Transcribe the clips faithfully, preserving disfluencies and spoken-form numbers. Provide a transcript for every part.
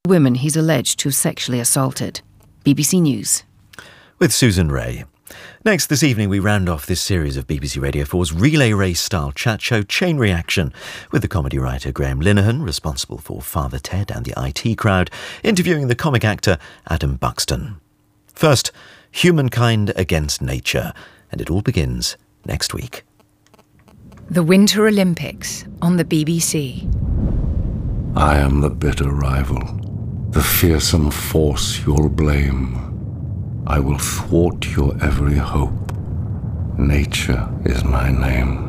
women he's alleged to have sexually assaulted. B B C News. With Susan Ray. Next this evening we round off this series of B B C Radio four's relay race style chat show Chain Reaction with the comedy writer Graham Linehan, responsible for Father Ted and the I T Crowd, interviewing the comic actor Adam Buxton. First, Humankind Against Nature, and it all begins next week. The Winter Olympics on the B B C. I am the bitter rival, the fearsome force you'll blame. I will thwart your every hope. Nature is my name.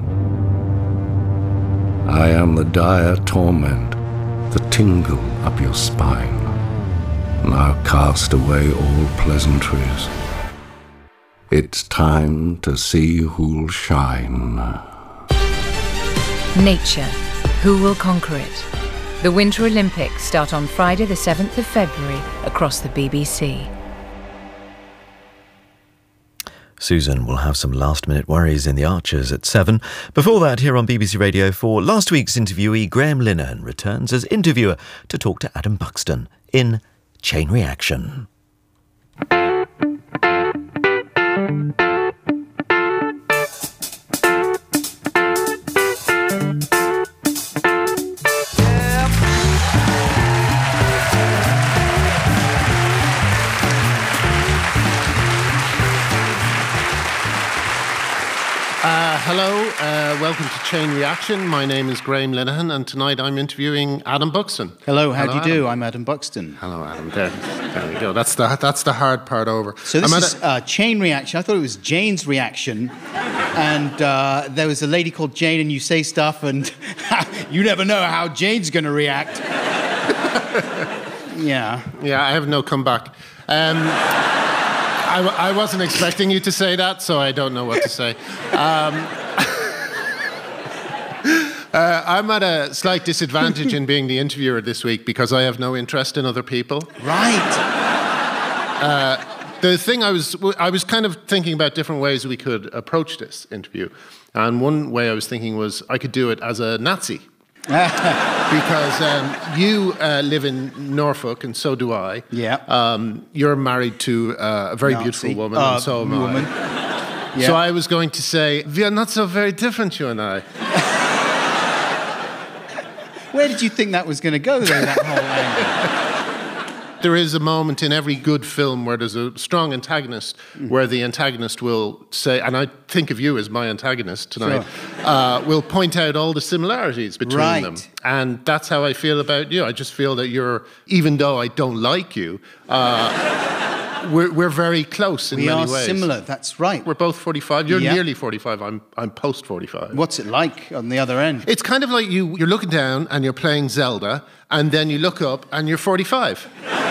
I am the dire torment, the tingle up your spine. Now cast away all pleasantries. It's time to see who'll shine. Nature. Who will conquer it? The Winter Olympics start on Friday the seventh of February across the B B C. Susan will have some last-minute worries in the Archers at seven. Before that, here on B B C Radio four, last week's interviewee Graham Linehan returns as interviewer to talk to Adam Buxton in Chain Reaction. Uh, hello, uh, welcome to Chain Reaction. My name is Graham Linehan, and tonight I'm interviewing Adam Buxton. Hello, how Hello, do you Adam. do? I'm Adam Buxton. Hello, Adam. There, there we go. That's the that's the hard part over. So this I'm is a, uh, Chain Reaction. I thought it was Jane's Reaction, and uh, there was a lady called Jane, and you say stuff, and you never know how Jane's going to react. yeah. yeah, I have no comeback. Um, I, I wasn't expecting you to say that, so I don't know what to say. Um, uh, I'm at a slight disadvantage in being the interviewer this week because I have no interest in other people. Right. Uh, the thing I was, I was kind of thinking about different ways we could approach this interview. And one way I was thinking was I could do it as a Nazi. Because um, you uh, live in Norfolk, and so do I. Yeah. Um, you're married to uh, a very Nazi. beautiful woman, uh, and so am woman. I. Yeah. So I was going to say, we are not so very different, you and I. Where did you think that was going to go, though, that whole angle? There is a moment in every good film where there's a strong antagonist, mm. where the antagonist will say, and I think of you as my antagonist tonight, sure. uh, will point out all the similarities between right. them. And that's how I feel about you. I just feel that you're, even though I don't like you, uh, we're, we're very close in we many ways. We are ways. similar, that's right. We're both forty-five. You're yeah. nearly forty-five. I'm, I'm post forty-five. What's it like on the other end? It's kind of like you, you're looking down and you're playing Zelda, and then you look up and you're forty-five.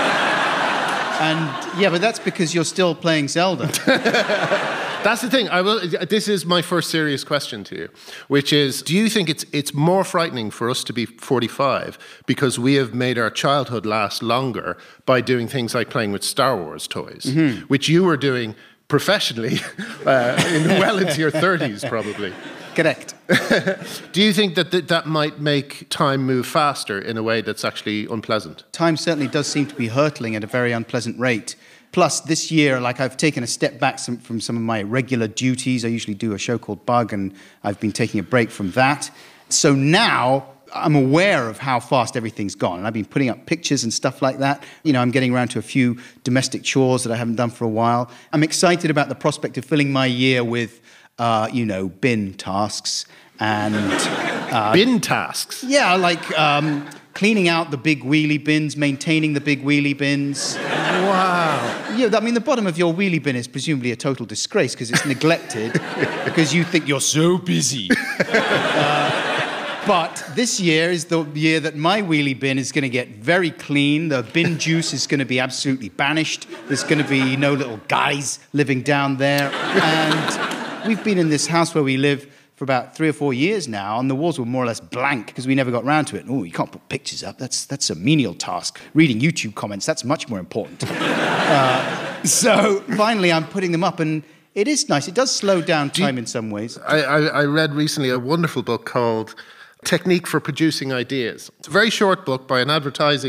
And yeah, but that's because you're still playing Zelda. That's the thing. I will. This is my first serious question to you, which is: do you think it's it's more frightening for us to be forty-five because we have made our childhood last longer by doing things like playing with Star Wars toys, mm-hmm. which you were doing professionally uh, in, well into your thirties, probably? Correct. Do you think that th- that might make time move faster in a way that's actually unpleasant? Time certainly does seem to be hurtling at a very unpleasant rate. Plus, this year, like I've taken a step back some, from some of my regular duties. I usually do a show called Bug, and I've been taking a break from that. So now I'm aware of how fast everything's gone, and I've been putting up pictures and stuff like that. You know, I'm getting around to a few domestic chores that I haven't done for a while. I'm excited about the prospect of filling my year with Uh, you know, bin tasks and... Uh, bin tasks? Yeah, like um, cleaning out the big wheelie bins, maintaining the big wheelie bins. Wow. Yeah, I mean, the bottom of your wheelie bin is presumably a total disgrace because it's neglected because you think you're so busy. uh, but this year is the year that my wheelie bin is going to get very clean. The bin juice is going to be absolutely banished. There's going to be no little guys living down there. And... we've been in this house where we live for about three or four years now, and the walls were more or less blank because we never got round to it. Oh, you can't put pictures up. That's that's a menial task. Reading YouTube comments, that's much more important. uh, so finally, I'm putting them up, and it is nice. It does slow down time you, in some ways. I, I, I read recently a wonderful book called Technique for Producing Ideas. It's a very short book by an advertising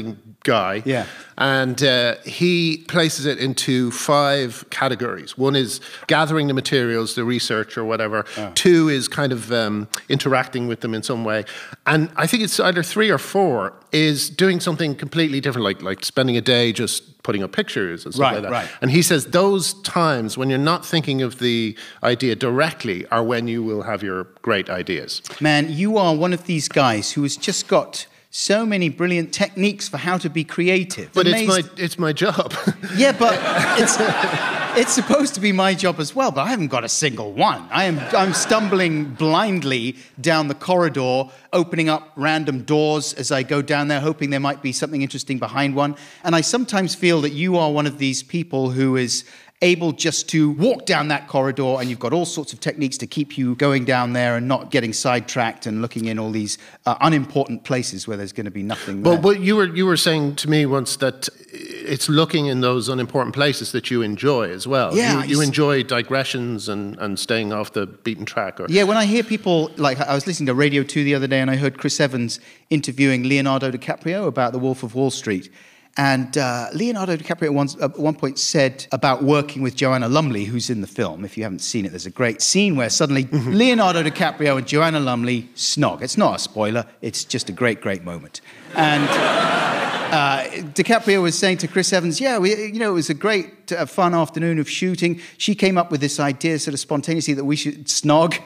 guy. Yeah. And uh, he places it into five categories. One is gathering the materials, the research or whatever. Oh. Two is kind of um, interacting with them in some way. And I think it's either three or four is doing something completely different, like like spending a day just putting up pictures and stuff Right, like that. right. And he says those times when you're not thinking of the idea directly are when you will have your great ideas. Man, you are one of these guys who has just got so many brilliant techniques for how to be creative. But Amazing. it's my it's my job. Yeah, but it's it's supposed to be my job as well, but I haven't got a single one. I am I'm stumbling blindly down the corridor, opening up random doors as I go down there, hoping there might be something interesting behind one. And I sometimes feel that you are one of these people who is able just to walk down that corridor, and you've got all sorts of techniques to keep you going down there and not getting sidetracked and looking in all these uh, unimportant places where there's going to be nothing there. Well, but you were you were saying to me once that it's looking in those unimportant places that you enjoy as well. Yeah, you, you enjoy digressions and, and staying off the beaten track. Or... Yeah, when I hear people, like I was listening to Radio two the other day and I heard Chris Evans interviewing Leonardo DiCaprio about The Wolf of Wall Street. And uh, Leonardo DiCaprio once, at one point said about working with Joanna Lumley, who's in the film. If you haven't seen it, there's a great scene where suddenly mm-hmm. Leonardo DiCaprio and Joanna Lumley snog. It's not a spoiler. It's just a great, great moment. And uh, DiCaprio was saying to Chris Evans, yeah, we, you know, it was a great, uh, fun afternoon of shooting. She came up with this idea sort of spontaneously that we should snog.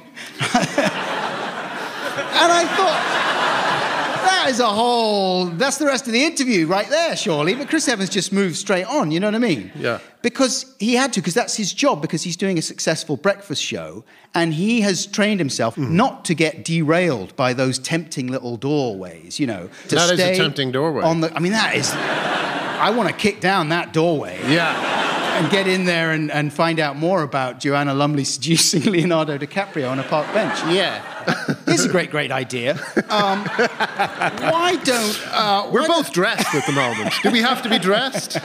And I thought... That is a whole... That's the rest of the interview right there, surely. But Chris Evans just moved straight on, you know what I mean? Yeah. Because he had to, because that's his job, because he's doing a successful breakfast show, and he has trained himself mm. not to get derailed by those tempting little doorways, you know. To that stay is a tempting doorway. On the, I mean, that is... I want to kick down that doorway. Yeah. And get in there and, and find out more about Joanna Lumley seducing Leonardo DiCaprio on a park bench. Yeah. Here's a great, great idea. Um, why don't... Uh, We're why both don't... dressed at the moment. Do we have to be dressed?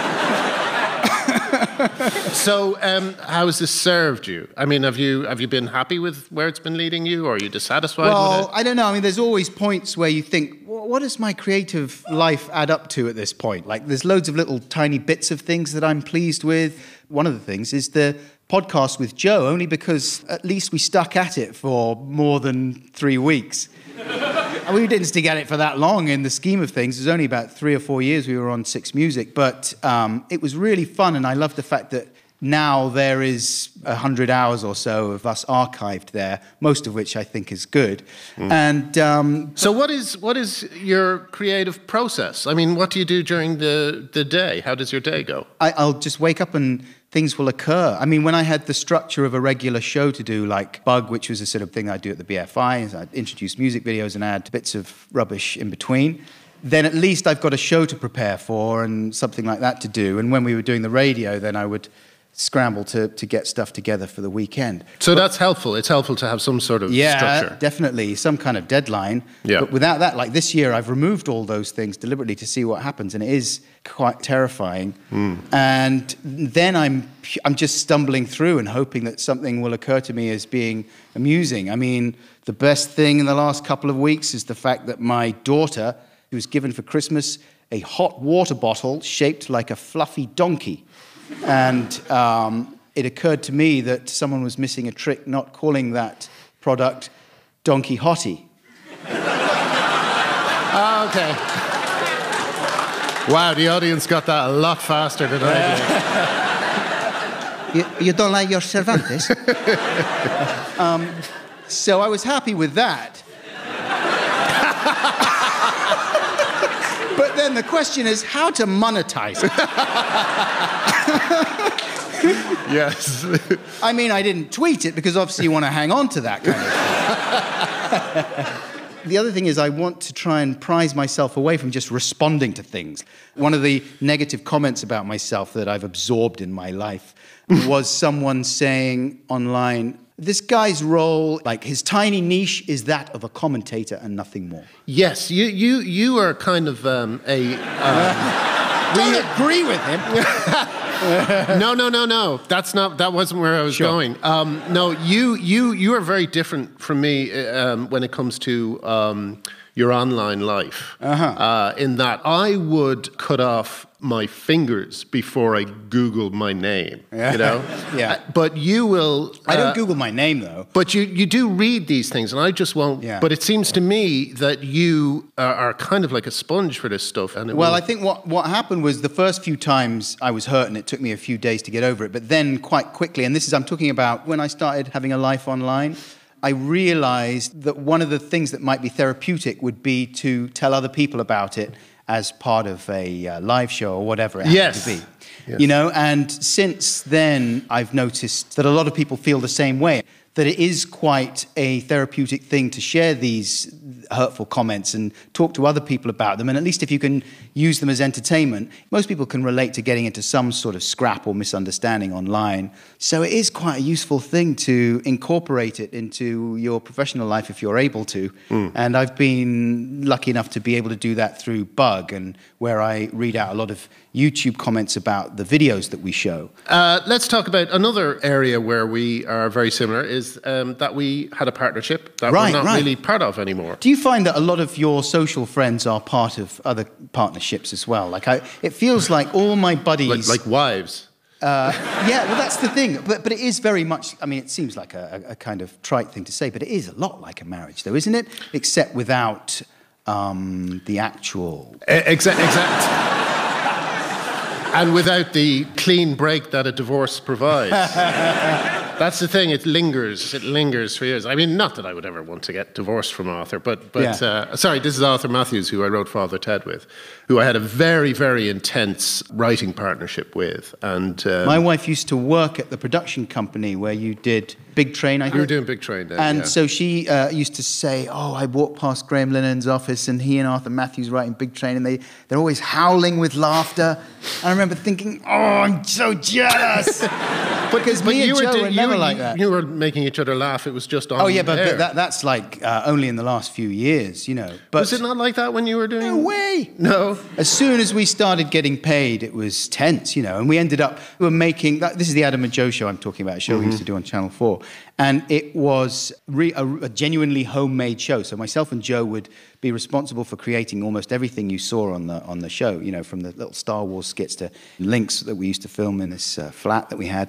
So, um, how has this served you? I mean, have you have you been happy with where it's been leading you, or are you dissatisfied well, with it? I don't know. I mean, there's always points where you think, well, what does my creative life add up to at this point? Like, there's loads of little tiny bits of things that I'm pleased with. One of the things is the podcast with Joe, only because at least we stuck at it for more than three weeks. We didn't stick at it for that long in the scheme of things. It was only about three or four years we were on Six Music, but um, it was really fun, and I love the fact that now there is a hundred hours or so of us archived there, most of which I think is good. Mm. And um, so, what is what is your creative process? I mean, what do you do during the, the day? How does your day go? I, I'll just wake up and things will occur. I mean, when I had the structure of a regular show to do, like Bug, which was a sort of thing I do at the B F I, I'd introduce music videos and add bits of rubbish in between, then at least I've got a show to prepare for and something like that to do. And when we were doing the radio, then I would scramble to, to get stuff together for the weekend. So but, that's helpful. It's helpful to have some sort of yeah, structure. Yeah, definitely. Some kind of deadline. Yeah. But without that, like this year, I've removed all those things deliberately to see what happens, and it is quite terrifying. Mm. And then I'm I'm just stumbling through and hoping that something will occur to me as being amusing. I mean, the best thing in the last couple of weeks is the fact that my daughter, who was given for Christmas a hot water bottle shaped like a fluffy donkey. And um, it occurred to me that someone was missing a trick not calling that product Donkey Hottie. Oh, okay. Wow, the audience got that a lot faster than I did. you, you don't like your Cervantes? um, so I was happy with that. But then the question is how to monetize it. Yes. I mean, I didn't tweet it because obviously you want to hang on to that kind of thing. The other thing is I want to try and prize myself away from just responding to things. One of the negative comments about myself that I've absorbed in my life was someone saying online, this guy's role, like his tiny niche, is that of a commentator and nothing more. Yes, you you you are kind of um, a... Um, uh, we agree with him. no, no, no, no. That's not. That wasn't where I was sure. going. Um, no, you you you are very different from me um, when it comes to um, your online life. Uh-huh. Uh, in that I would cut off my fingers before I Googled my name, yeah. you know? yeah. Uh, but you will... Uh, I don't Google my name, though. But you, you do read these things, and I just won't... Yeah. But it seems to me that you are, are kind of like a sponge for this stuff. And it well, will... I think what, what happened was the first few times I was hurt, and it took me a few days to get over it, but then quite quickly, and this is, I'm talking about when I started having a life online, I realized that one of the things that might be therapeutic would be to tell other people about it as part of a uh, live show or whatever it yes. happens to be. Yes. You know, and since then, I've noticed that a lot of people feel the same way, that it is quite a therapeutic thing to share these hurtful comments and talk to other people about them. And at least if you can use them as entertainment, most people can relate to getting into some sort of scrap or misunderstanding online. So it is quite a useful thing to incorporate it into your professional life if you're able to. Mm. And I've been lucky enough to be able to do that through Bug, and where I read out a lot of YouTube comments about the videos that we show. Uh, let's talk about another area where we are very similar, is um, that we had a partnership that right, we're not right. really part of anymore. Do you find that a lot of your social friends are part of other partnerships as well? Like, I, it feels like all my buddies... Like, like wives? Uh, yeah, well, that's the thing. But, but it is very much... I mean, it seems like a, a kind of trite thing to say, but it is a lot like a marriage, though, isn't it? Except without um, the actual... Exact. Exact. And without the clean break that a divorce provides. That's the thing, it lingers, it lingers for years. I mean, not that I would ever want to get divorced from Arthur, but, but yeah. uh, sorry, this is Arthur Matthews, who I wrote Father Ted with, who I had a very, very intense writing partnership with. And um, my wife used to work at the production company where you did Big Train, I think. You were doing Big Train then, And yeah. so she uh, used to say, oh, I walked past Graham Linehan's office and he and Arthur Matthews writing Big Train, and they, they're always howling with laughter. And I remember thinking, oh, I'm so jealous. Because but me and you Joe were, were you never were, like that. You were making each other laugh, it was just on Oh, yeah, but, air. but that, that's like uh, only in the last few years, you know. But was it not like that when you were doing... No way. No. As soon as we started getting paid, it was tense, you know, and we ended up, we were making, this is the Adam and Joe show I'm talking about, a show mm-hmm. we used to do on Channel four. And it was re, a, a genuinely homemade show. So myself and Joe would be responsible for creating almost everything you saw on the on the show, you know, from the little Star Wars skits to links that we used to film in this uh, flat that we had.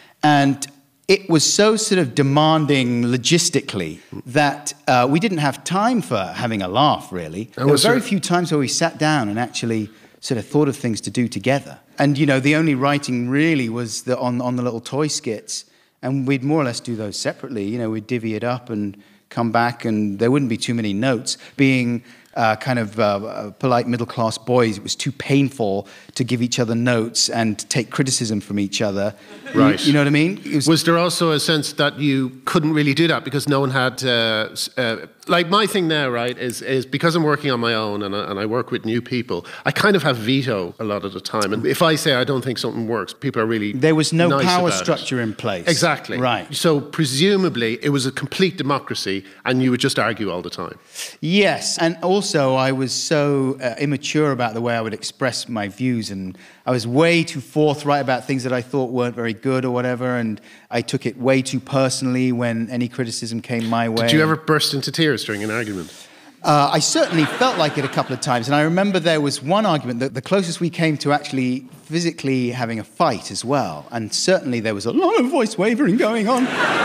And it was so sort of demanding logistically that uh, we didn't have time for having a laugh, really. There were very few times where we sat down and actually sort of thought of things to do together. And, you know, the only writing really was the, on, on the little toy skits. And we'd more or less do those separately. You know, we'd divvy it up and come back, and there wouldn't be too many notes. Being uh, kind of uh, polite middle-class boys, it was too painful to give each other notes and take criticism from each other. Right. You, you know what I mean? It was, was there also a sense that you couldn't really do that because no one had... Uh, uh, like, my thing now, right, is is because I'm working on my own and I, and I work with new people, I kind of have veto a lot of the time. And if I say I don't think something works, people are really There was no nice power about structure it. in place. Exactly. Right. So presumably it was a complete democracy and you would just argue all the time. Yes, and also I was so uh, immature about the way I would express my views, and I was way too forthright about things that I thought weren't very good or whatever, and I took it way too personally when any criticism came my way. Did you ever burst into tears during an argument? Uh, I certainly felt like it a couple of times, and I remember there was one argument that the closest we came to actually physically having a fight as well, and certainly there was a lot of voice wavering going on.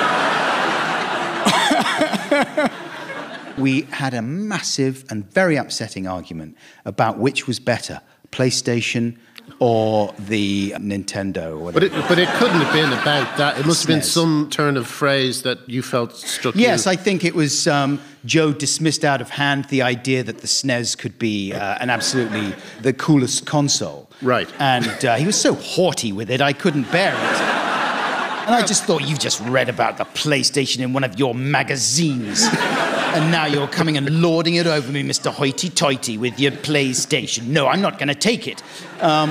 We had a massive and very upsetting argument about which was better, PlayStation or the Nintendo or whatever. But it, but it couldn't have been about that. It must have been S N E S. some turn of phrase that you felt struck Yes, you. I think it was um, Joe dismissed out of hand the idea that the S N E S could be uh, an absolutely the coolest console. Right. And uh, he was so haughty with it, I couldn't bear it. And I just thought, you've just read about the PlayStation in one of your magazines. And now you're coming and lording it over me, Mister Hoity-Toity, with your PlayStation. No, I'm not going to take it. Um,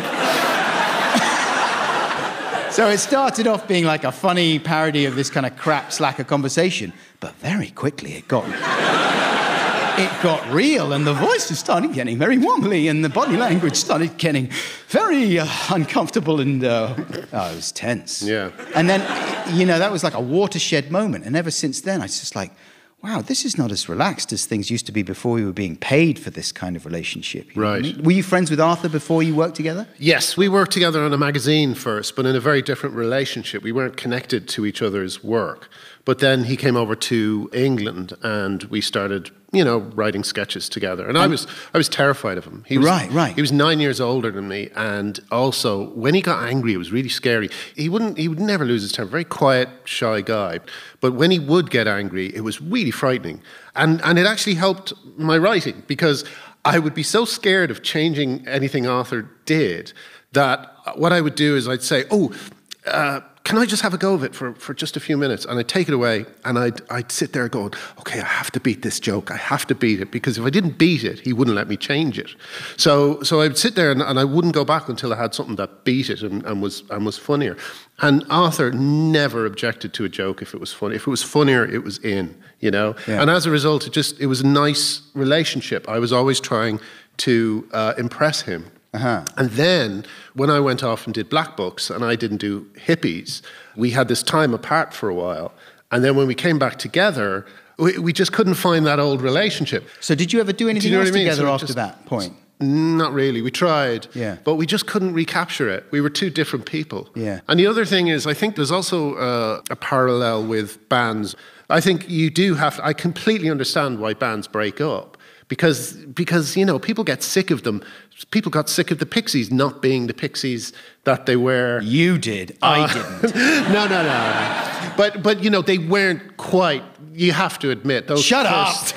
so it started off being like a funny parody of this kind of crap slacker conversation. But very quickly it got... It got real, and the voices started getting very wobbly, and the body language started getting very uh, uncomfortable, and uh, oh, it was tense. Yeah. And then, you know, that was like a watershed moment, and ever since then, I was just like, wow, this is not as relaxed as things used to be before we were being paid for this kind of relationship. You know Right. what I mean? Were you friends with Arthur before you worked together? Yes, we worked together on a magazine first, but in a very different relationship. We weren't connected to each other's work. But then he came over to England and we started, you know, writing sketches together. And I was I was terrified of him. He was, Right, right. He was nine years older than me. And also, when he got angry, it was really scary. He wouldn't he would never lose his temper. Very quiet, shy guy. But when he would get angry, it was really frightening. And and it actually helped my writing because I would be so scared of changing anything Arthur did that what I would do is I'd say, oh, uh, can I just have a go of it for, for just a few minutes? And I'd take it away and I'd, I'd sit there going, okay, I have to beat this joke. I have to beat it because if I didn't beat it, he wouldn't let me change it. So so I'd sit there and, and I wouldn't go back until I had something that beat it and, and was and was funnier. And Arthur never objected to a joke if it was funny. If it was funnier, it was in, you know? Yeah. And as a result, it just it was a nice relationship. I was always trying to uh, impress him. Uh-huh. And then when I went off and did Black Books and I didn't do Hippies, we had this time apart for a while. And then when we came back together, we, we just couldn't find that old relationship. So did you ever do anything know else what I mean? together So it after just- that point? Not really. We tried, Yeah. but we just couldn't recapture it. We were two different people. Yeah. And the other thing is, I think there's also uh, a parallel with bands. I think you do have to, I completely understand why bands break up. Because, because, you know, people get sick of them. People got sick of the Pixies not being the Pixies that they were. You did. I didn't. No, no, no. But, but, you know, they weren't quite, you have to admit. Those Shut first, up!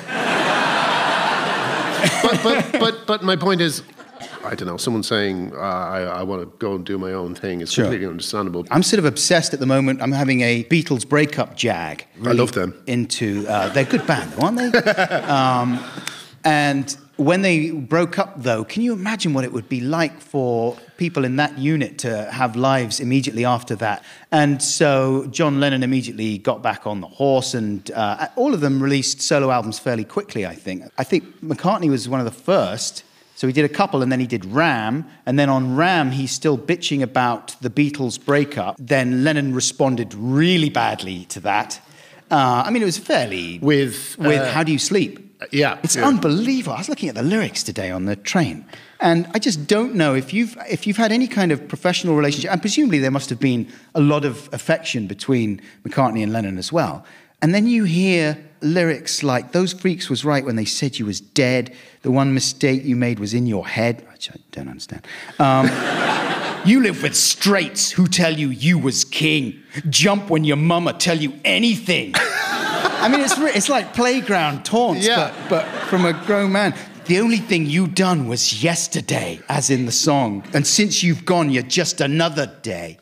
but, but, but, but my point is, I don't know, someone saying, uh, I, I want to go and do my own thing is Sure. completely understandable. I'm sort of obsessed at the moment. I'm having a Beatles breakup jag. I love them. Into uh, they're a good band, though, aren't they? um, and when they broke up, though, can you imagine what it would be like for people in that unit to have lives immediately after that? And so John Lennon immediately got back on the horse, and uh, all of them released solo albums fairly quickly, I think. I think McCartney was one of the first. So he did a couple, and then he did Ram, and then on Ram, he's still bitching about the Beatles breakup. Then Lennon responded really badly to that. Uh, I mean, it was fairly... With, With uh, How Do You Sleep? Yeah. It's yeah. unbelievable. I was looking at the lyrics today on the train, and I just don't know if you've if you've had any kind of professional relationship, and presumably there must have been a lot of affection between McCartney and Lennon as well. And then you hear lyrics like, those freaks was right when they said you was dead. The one mistake you made was in your head, which I don't understand. Um, you live with straights who tell you you was king. Jump when your mama tell you anything. I mean, it's re- it's like playground taunts, Yeah. but, but from a grown man. The only thing you done was yesterday, as in the song. And since you've gone, you're just another day.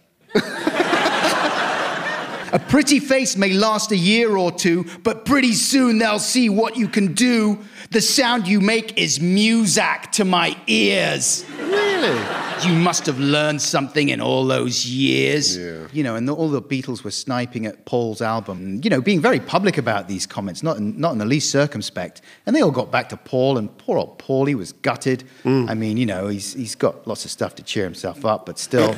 A pretty face may last a year or two, but pretty soon they'll see what you can do. The sound you make is music to my ears. Really? You must have learned something in all those years. Yeah. You know, and the, all the Beatles were sniping at Paul's album, you know, being very public about these comments, not in, not in the least circumspect. And they all got back to Paul, and poor old Paulie was gutted. Mm. I mean, you know, he's he's got lots of stuff to cheer himself up, but still.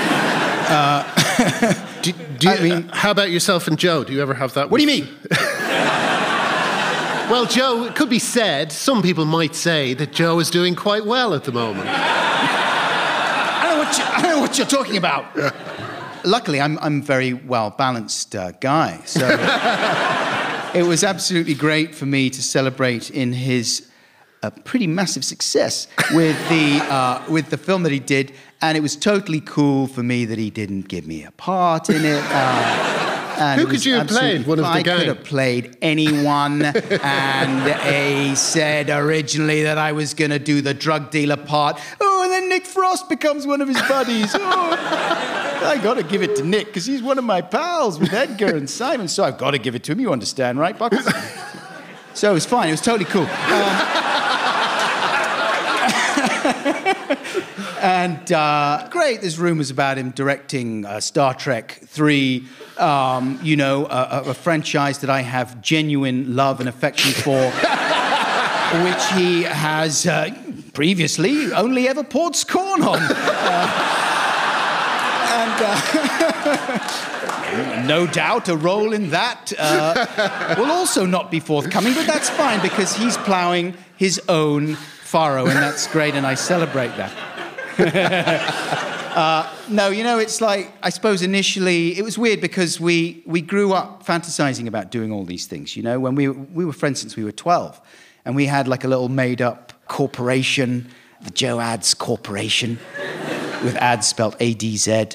uh, Do, do you, I mean- uh, how about yourself and Joe? Do you ever have that? what do with- you mean? Well, Joe, it could be said, some people might say that Joe is doing quite well at the moment. I don't know what, you, I don't know what you're talking about. Luckily, I'm I'm a very well-balanced uh, guy, so it was absolutely great for me to celebrate in his uh, pretty massive success with the uh, with the film that he did, and it was totally cool for me that he didn't give me a part in it. Uh, And Who it could was you have played? absolutely- One of the I gang? could have played anyone, and he said originally that I was going to do the drug dealer part. Oh, and then Nick Frost becomes one of his buddies. Oh, I got to give it to Nick because he's one of my pals with Edgar and Simon, so I've got to give it to him. You understand, right, Buckles? So it was fine. It was totally cool. Um, And uh, great, there's rumors about him directing uh, Star Trek three, um, you know, a, a franchise that I have genuine love and affection for, which he has uh, previously only ever poured scorn on. Uh, and uh, No doubt a role in that uh, will also not be forthcoming, but that's fine because he's ploughing his own furrow, and that's great, and I celebrate that. uh, no, you know, it's like, I suppose initially, it was weird because we, we grew up fantasizing about doing all these things, you know, when we, we were friends since we were twelve, and we had like a little made-up corporation, the Joe Ads Corporation, with ads spelled A D Z,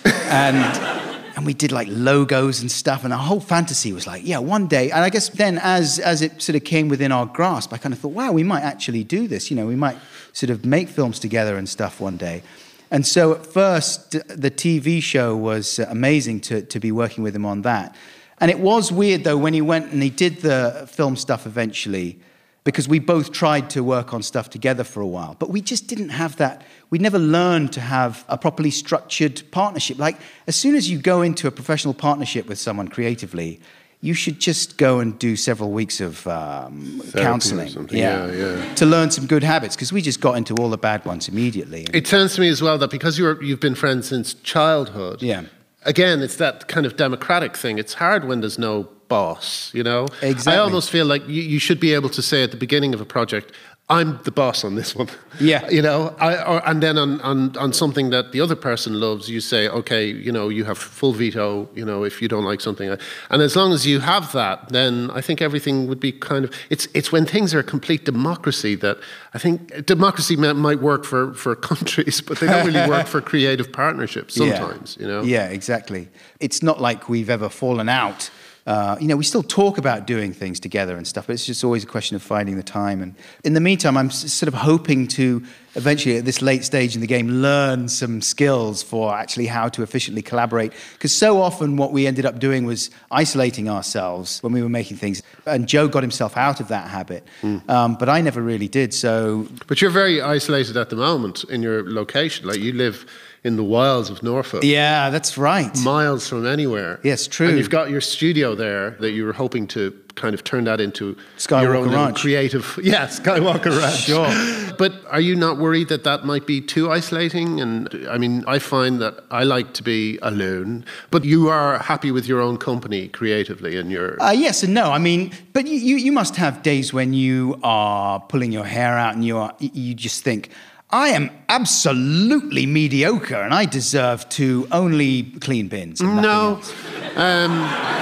and... And we did like logos and stuff, and our whole fantasy was like, yeah, one day. And I guess then as, as it sort of came within our grasp, I kind of thought, wow, we might actually do this. You know, we might sort of make films together and stuff one day. And so at first, the T V show was amazing to, to be working with him on that. And it was weird, though, when he went and he did the film stuff eventually, because we both tried to work on stuff together for a while. But we just didn't have that. We never learned to have a properly structured partnership. Like, as soon as you go into a professional partnership with someone creatively, you should just go and do several weeks of um, counseling. Yeah. Yeah, yeah. To learn some good habits, because we just got into all the bad ones immediately. It sounds to me as well that because you're, you've been friends since childhood, yeah. Again, it's that kind of democratic thing. It's hard when there's no boss, you know? Exactly. I almost feel like you, you should be able to say at the beginning of a project, I'm the boss on this one. Yeah. You know, I, or, and then on, on, on something that the other person loves, you say, okay, you know, you have full veto, you know, if you don't like something. And as long as you have that, then I think everything would be kind of, it's it's when things are a complete democracy that I think democracy might work for, for countries, but they don't really work for creative partnerships sometimes, yeah. you know? Yeah, exactly. It's not like we've ever fallen out. Uh, you know, we still talk about doing things together and stuff, but it's just always a question of finding the time. And in the meantime, I'm s- sort of hoping to eventually, at this late stage in the game, learn some skills for actually how to efficiently collaborate. Because so often what we ended up doing was isolating ourselves when we were making things. And Joe got himself out of that habit, mm. um, but I never really did. So, but you're very isolated at the moment in your location. Like, you live in the wilds of Norfolk. Yeah, that's right. Miles from anywhere. Yes, true. And you've got your studio there that you were hoping to kind of turn that into Skywalker your own Ranch. creative... Yeah, Skywalker Ranch. Sure. But are you not worried that that might be too isolating? And I mean, I find that I like to be alone, but you are happy with your own company creatively and your... Uh, yes and no. I mean, but you, you must have days when you are pulling your hair out and you are you just think, I am absolutely mediocre and I deserve to only clean bins. And no. Um,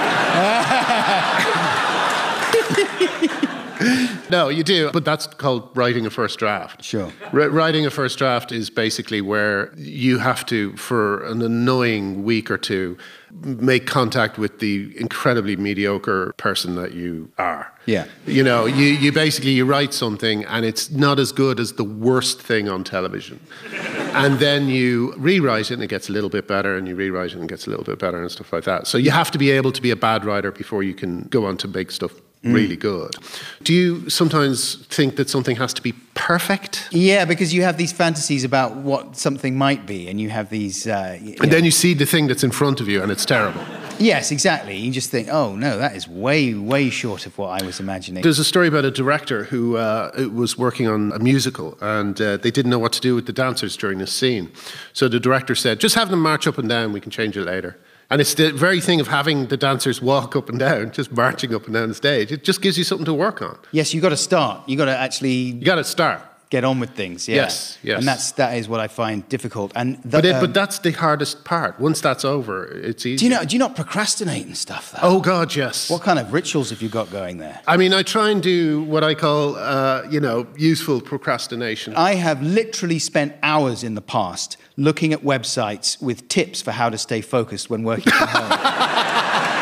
no, you do. But that's called writing a first draft. Sure. R- writing a first draft is basically where you have to, for an annoying week or two, make contact with the incredibly mediocre person that you are. Yeah. You know, you, you basically, you write something and it's not as good as the worst thing on television. And then you rewrite it and it gets a little bit better, and you rewrite it and it gets a little bit better and stuff like that. So you have to be able to be a bad writer before you can go on to make stuff really good. Do you sometimes think that something has to be perfect? Yeah, because you have these fantasies about what something might be, and you have these... Uh, y- and then you see the thing that's in front of you and it's terrible. Yes, exactly. You just think, oh, no, that is way, way short of what I was imagining. There's a story about a director who uh, was working on a musical, and uh, they didn't know what to do with the dancers during this scene. So the director said, just have them march up and down, we can change it later. And it's the very thing of having the dancers walk up and down, just marching up and down the stage. It just gives you something to work on. Yes, you got to start. You got to actually... You got to start. Get on with things, yeah. Yes, yes. And that's, that is what I find difficult. And the, but, it, um, but that's the hardest part. Once that's over, it's easy. Do you know? Do you not procrastinate and stuff, though? Oh, God, yes. What kind of rituals have you got going there? I mean, I try and do what I call, uh, you know, useful procrastination. I have literally spent hours in the past looking at websites with tips for how to stay focused when working from home.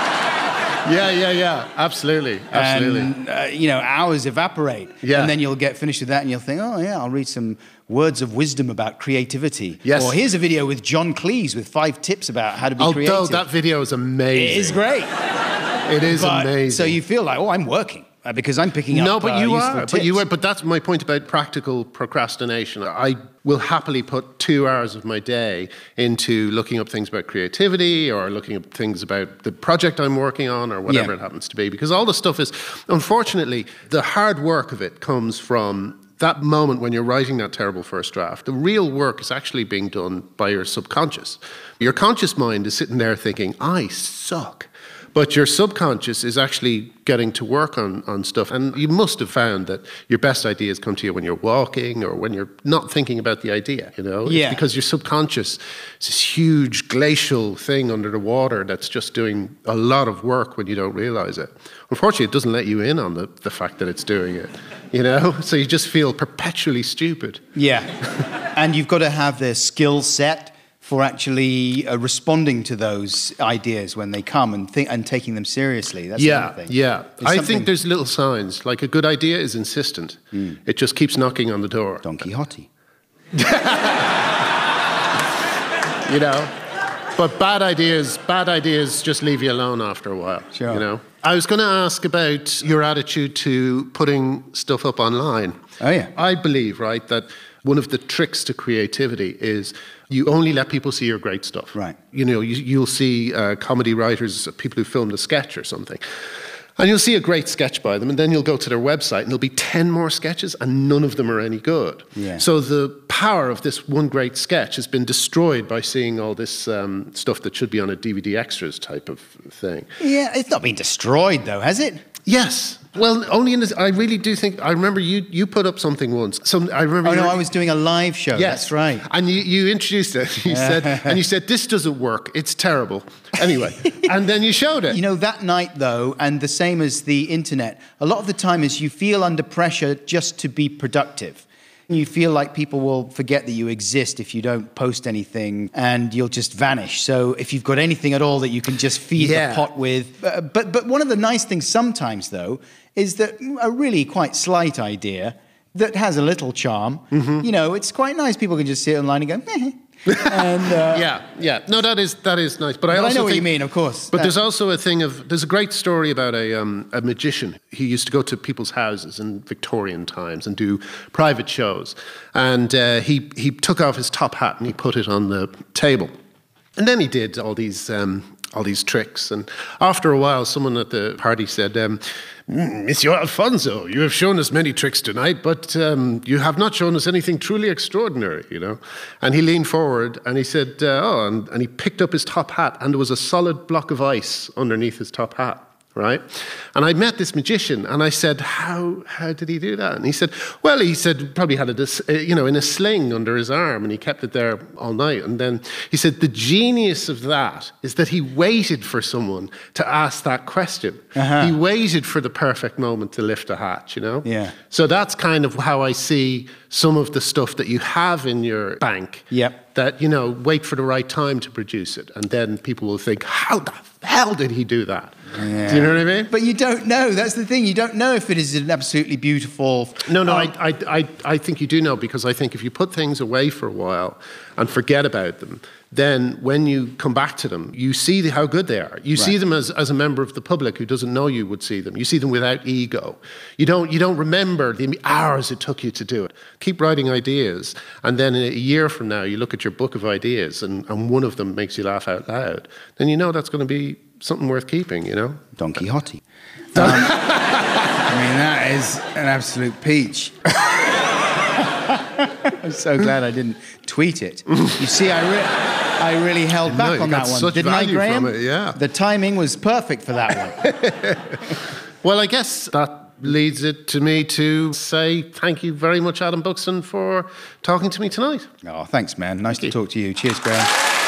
Yeah, yeah, yeah. Absolutely, absolutely. And, uh, you know, hours evaporate. Yeah. And then you'll get finished with that and you'll think, oh, yeah, I'll read some words of wisdom about creativity. Yes. Or here's a video with John Cleese with five tips about how to be Although creative. Although that video is amazing. It is great. It is but, amazing. So you feel like, oh, I'm working. Uh, because I'm picking up No, but uh, you useful are. tips. But you are. But that's my point about practical procrastination. I will happily put two hours of my day into looking up things about creativity or looking up things about the project I'm working on or whatever Yeah. it happens to be. Because all the stuff is, unfortunately, the hard work of it comes from that moment when you're writing that terrible first draft, the real work is actually being done by your subconscious. Your conscious mind is sitting there thinking, I suck. But your subconscious is actually getting to work on, on stuff. And you must have found that your best ideas come to you when you're walking or when you're not thinking about the idea, you know? Yeah. It's because your subconscious is this huge glacial thing under the water that's just doing a lot of work when you don't realize it. Unfortunately, it doesn't let you in on the, the fact that it's doing it, you know? So you just feel perpetually stupid. Yeah. And you've got to have the skill set for actually uh, responding to those ideas when they come and think and taking them seriously. That's yeah, the other thing. yeah. It's I something- think there's little signs. Like a good idea is insistent. Mm. It just keeps knocking on the door. Don Quixote. You know? But bad ideas, bad ideas just leave you alone after a while. Sure. You know? I was going to ask about your attitude to putting stuff up online. Oh, yeah. I believe, right, that one of the tricks to creativity is you only let people see your great stuff. Right. You know, you, you'll see uh, comedy writers, people who filmed a sketch or something, and you'll see a great sketch by them, and then you'll go to their website, and there'll be ten more sketches, and none of them are any good. Yeah. So the power of this one great sketch has been destroyed by seeing all this um, stuff that should be on a D V D extras type of thing. Yeah, it's not been destroyed, though, has it? Yes. Well, only in this, I really do think, I remember you, you put up something once. Some, I remember. Oh, you no, were- I was doing a live show. Yes. That's right. And you, you introduced it. You said, and you said, this doesn't work. It's terrible. Anyway. And then you showed it. You know, that night, though, and the same as the internet, a lot of the time is you feel under pressure just to be productive. You feel like people will forget that you exist if you don't post anything, and you'll just vanish. So if you've got anything at all that you can just feed Yeah. the pot with. Uh, but, but one of the nice things sometimes, though, is that a really quite slight idea that has a little charm, Mm-hmm. you know, it's quite nice. People can just sit online and go, eh. and, uh, Yeah, yeah. No, that is that is nice. But I But I also know what think, you mean, of course. But That- there's also a thing of, there's a great story about a, um, a magician. He used to go to people's houses in Victorian times and do private shows. And uh, he, he took off his top hat and he put it on the table. And then he did all these um, all these tricks. And after a while, someone at the party said, um, Monsieur Alfonso, you have shown us many tricks tonight, but um, you have not shown us anything truly extraordinary, you know. And he leaned forward and he said, uh, oh, and, and he picked up his top hat, and there was a solid block of ice underneath his top hat. Right? And I met this magician and I said, how how did he do that? And he said, well, he said probably had it, uh, you know, in a sling under his arm, and he kept it there all night. And then he said, the genius of that is that he waited for someone to ask that question. Uh-huh. He waited for the perfect moment to lift a hatch, you know? Yeah. So that's kind of how I see some of the stuff that you have in your bank. Yep. That, you know, wait for the right time to produce it. And then people will think, how the hell did he do that? Yeah. Do you know what I mean? But you don't know. That's the thing. You don't know if it is an absolutely beautiful... No, no, um, I, I, I, I think you do know, because I think if you put things away for a while and forget about them, then when you come back to them, you see the, how good they are. You see Right. them as, as a member of the public who doesn't know you would see them. You see them without ego. You don't, you don't remember the hours it took you to do it. Keep writing ideas, and then a year from now, you look at your book of ideas and, and one of them makes you laugh out loud. Then you know that's going to be something worth keeping, you know? Don Quixote. Um, I mean, that is an absolute peach. I'm so glad I didn't tweet it. You see, I, re- I really held No, back you on got that one. such Didn't I, value Graham? from it, yeah. The timing was perfect for that one. Well, I guess that leads it to me to say thank you very much, Adam Buxton, for talking to me tonight. Oh, thanks, man. Nice to you. talk to you. Cheers, Graham.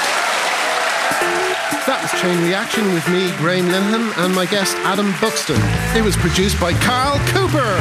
That was Chain Reaction with me, Graham Linehan, and my guest, Adam Buxton. It was produced by Carl Cooper.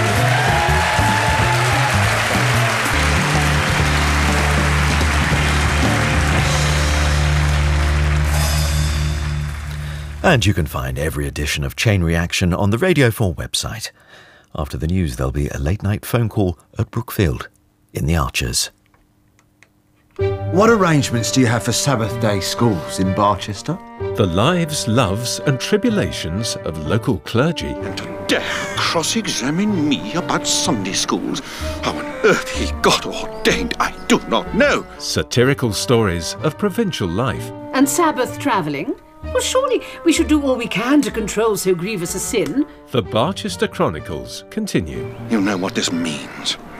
And you can find every edition of Chain Reaction on the Radio four website. After the news, there'll be a late-night phone call at Brookfield in the Archers. What arrangements do you have for Sabbath day schools in Barchester? The lives, loves and tribulations of local clergy. And to dare cross-examine me about Sunday schools. How on earth he got ordained, I do not know. Satirical stories of provincial life. And Sabbath travelling? Well, surely we should do all we can to control so grievous a sin. The Barchester Chronicles continue. You know what this means.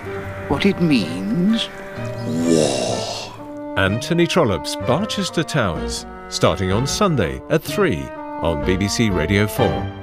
what it means? War. Anthony Trollope's Barchester Towers, starting on Sunday at three on B B C Radio four.